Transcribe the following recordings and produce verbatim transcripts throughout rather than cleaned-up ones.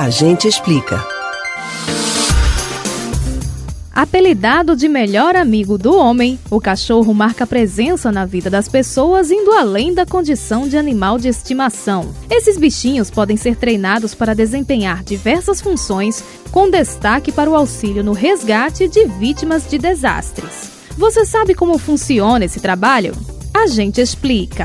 A gente explica. Apelidado de melhor amigo do homem, o cachorro marca presença na vida das pessoas, indo além da condição de animal de estimação. Esses bichinhos podem ser treinados para desempenhar diversas funções, com destaque para o auxílio no resgate de vítimas de desastres. Você sabe como funciona esse trabalho? A gente explica.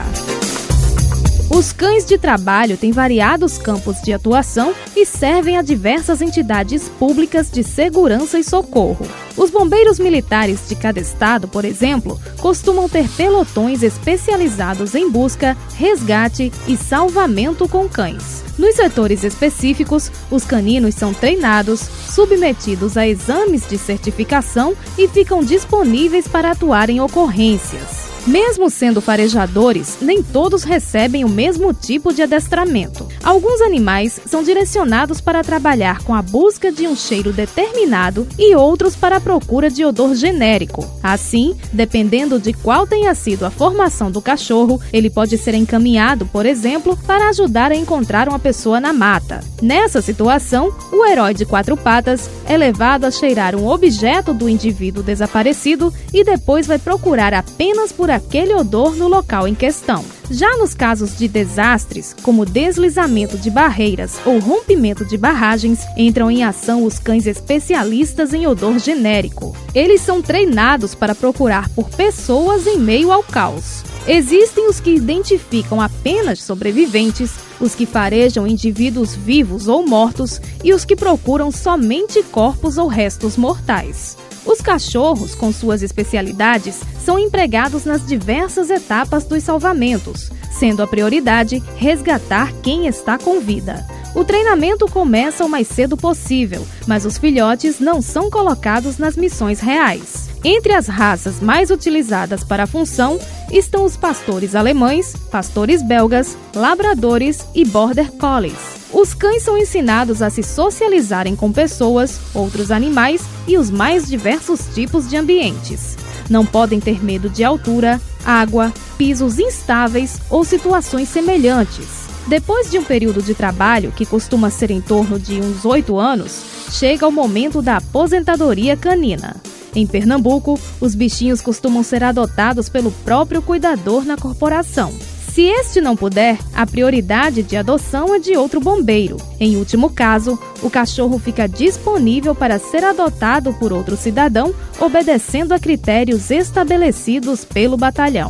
Os cães de trabalho têm variados campos de atuação e servem a diversas entidades públicas de segurança e socorro. Os bombeiros militares de cada estado, por exemplo, costumam ter pelotões especializados em busca, resgate e salvamento com cães. Nos setores específicos, os caninos são treinados, submetidos a exames de certificação e ficam disponíveis para atuar em ocorrências. Mesmo sendo farejadores, nem todos recebem o mesmo tipo de adestramento. Alguns animais são direcionados para trabalhar com a busca de um cheiro determinado e outros para a procura de odor genérico. Assim, dependendo de qual tenha sido a formação do cachorro, ele pode ser encaminhado, por exemplo, para ajudar a encontrar uma pessoa na mata. Nessa situação, o herói de quatro patas é levado a cheirar um objeto do indivíduo desaparecido e depois vai procurar apenas por aquele odor no local em questão. Já nos casos de desastres, como deslizamento de barreiras ou rompimento de barragens, entram em ação os cães especialistas em odor genérico. Eles são treinados para procurar por pessoas em meio ao caos. Existem os que identificam apenas sobreviventes, os que farejam indivíduos vivos ou mortos e os que procuram somente corpos ou restos mortais. Os cachorros, com suas especialidades, são empregados nas diversas etapas dos salvamentos, sendo a prioridade resgatar quem está com vida. O treinamento começa o mais cedo possível, mas os filhotes não são colocados nas missões reais. Entre as raças mais utilizadas para a função estão os pastores alemães, pastores belgas, labradores e border collies. Os cães são ensinados a se socializarem com pessoas, outros animais e os mais diversos tipos de ambientes. Não podem ter medo de altura, água, pisos instáveis ou situações semelhantes. Depois de um período de trabalho, que costuma ser em torno de uns oito anos, chega o momento da aposentadoria canina. Em Pernambuco, os bichinhos costumam ser adotados pelo próprio cuidador na corporação. Se este não puder, a prioridade de adoção é de outro bombeiro. Em último caso, o cachorro fica disponível para ser adotado por outro cidadão, obedecendo a critérios estabelecidos pelo batalhão.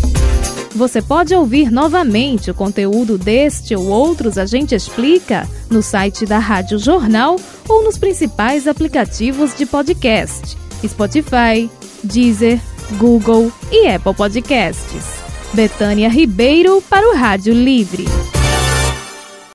Você pode ouvir novamente o conteúdo deste ou outros A Gente Explica no site da Rádio Jornal ou nos principais aplicativos de podcast: Spotify, Deezer, Google e Apple Podcasts. Betânia Ribeiro para o Rádio Livre.